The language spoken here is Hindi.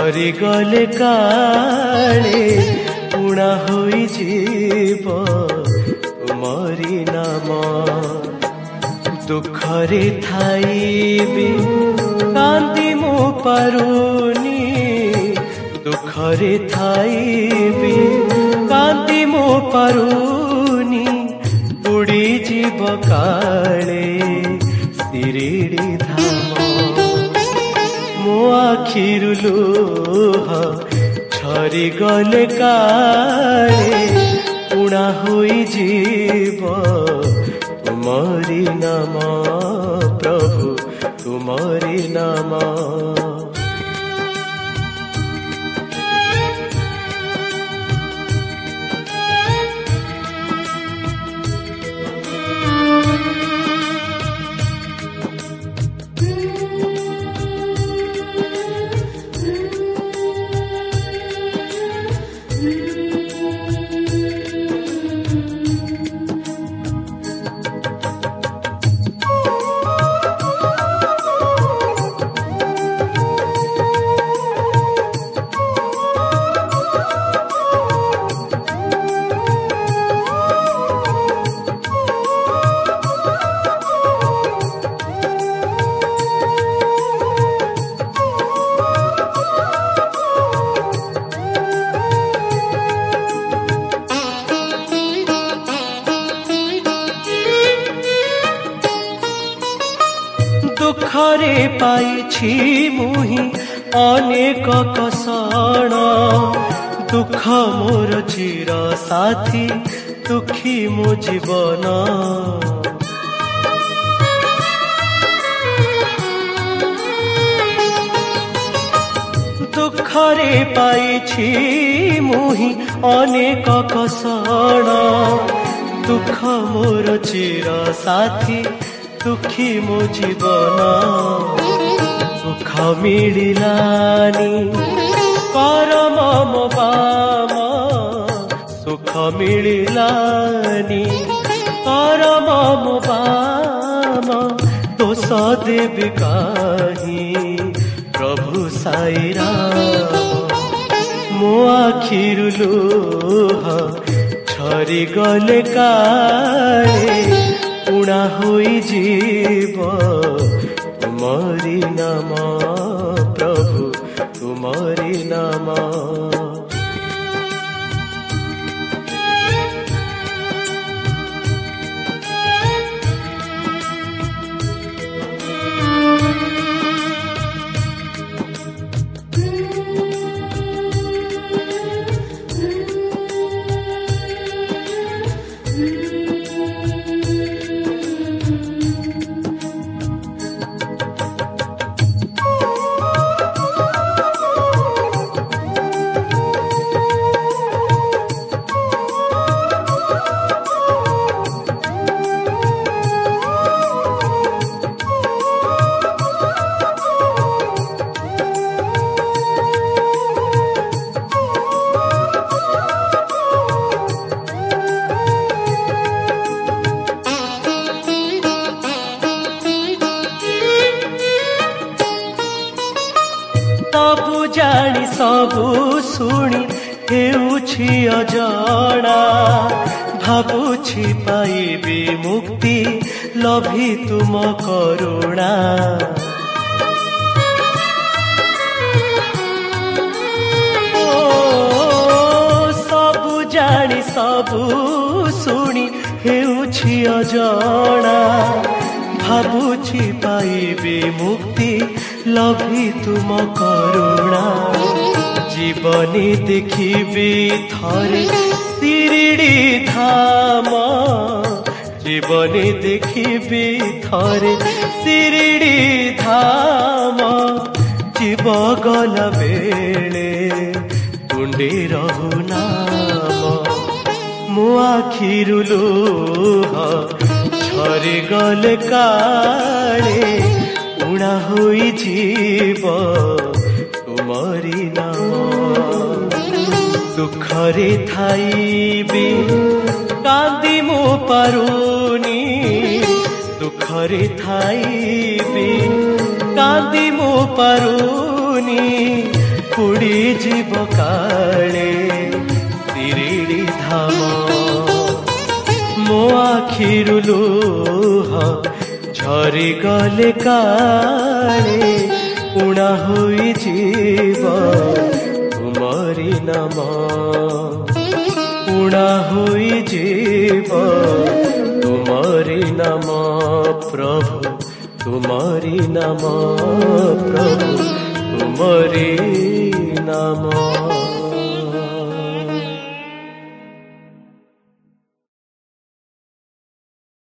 झरी गले काले पुणा होई जीव तुमरी नाम दुखरे थाइबी कांदी मु पारुनी दुखरे थाइबी कांदी मु पारुनी बुड़ी जीव काले सिरिडी धाम मो आखिरु लुह झरी गले काले पुणा होई जीव तुमरी नाम प्रभु तुमरी नाम दुखरे पाइछि मुहि अनेक कषण दुख मोर चिर साथी दुखी मो जीवन दुखरे पाइछि मुहि अनेक कषण दुख मोर चिर साथी दुखी मो जीवन सुख मिलिलानी परम मो बाम सुख मिलिलानी परम मो बाम दोष देवी काहि प्रभु साई राम मो आखिरु लुह झरी गले काले पुणा होई जीव तुमरी नाम प्रभु तुमरी नाम सबु जानी सबु शुणी हेउछि अजणा भाबुछि पाइबी मुक्ति लभी तुम करुणा सबु जानी सबु शुणी हेउछि अजणा भाबुछि पाइबी मुक्ति लभी तुम करुणा जीवनी देखिबी थरे सिरिडी धाम जीवनी देखिबी थरे सिरिडी धाम जीव गला बेले तुंडी रहु नाम मो आखिरु लुह झरी गले काले पुणा होई जीव तुमरी नाम दुखरे थाइबी कांदी मो पारुनी दुखरे थाइबी कांदी मो पारुनी पुड़ी जीव काले शिरडी धाम मो आखिरु लुह झरी गले काले उणा होई जीव तुमरी नाम उणा होई जीव तुमरी नाम प्रभु तुमरी नाम प्रभु तुमरी नाम।